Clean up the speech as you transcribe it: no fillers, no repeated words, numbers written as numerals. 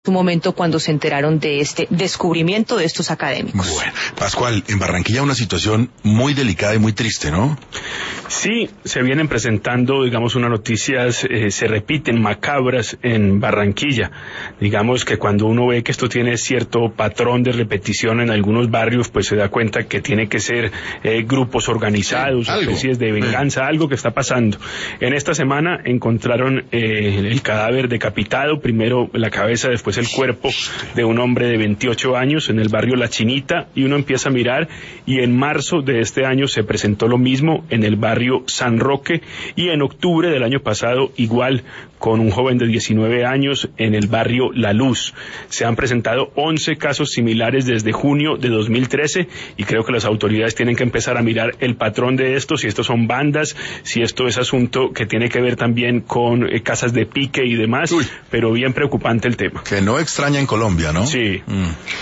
su momento cuando se enteraron de este descubrimiento de estos académicos. Bueno, Pascual, en Barranquilla una situación muy delicada y muy triste, ¿no? Sí, se vienen presentando, digamos, unas noticias, se repiten macabras en Barranquilla. Digamos que cuando uno ve que esto tiene cierto patrón de repetición en algunos barrios, pues se da cuenta que tiene que ser grupos organizados, especies de venganza, algo que está pasando. En esta semana encontraron el cadáver decapitado, primero la cabeza, después el cuerpo de un hombre de 28 años en el barrio La Chinita, y uno empieza a mirar, y en marzo de este año se presentó lo mismo en el barrio San Roque, y en octubre del año pasado igual con un joven de 19 años en el barrio La Luz. Se han presentado 11 casos similares desde junio de 2013 y creo que las autoridades tienen que empezar a mirar el patrón de esto, si estos son bandas, si esto es asunto que tiene que ver también con casas de pique y demás, pero bien preocupante el tema. Que no extraña en Colombia, ¿no? Sí.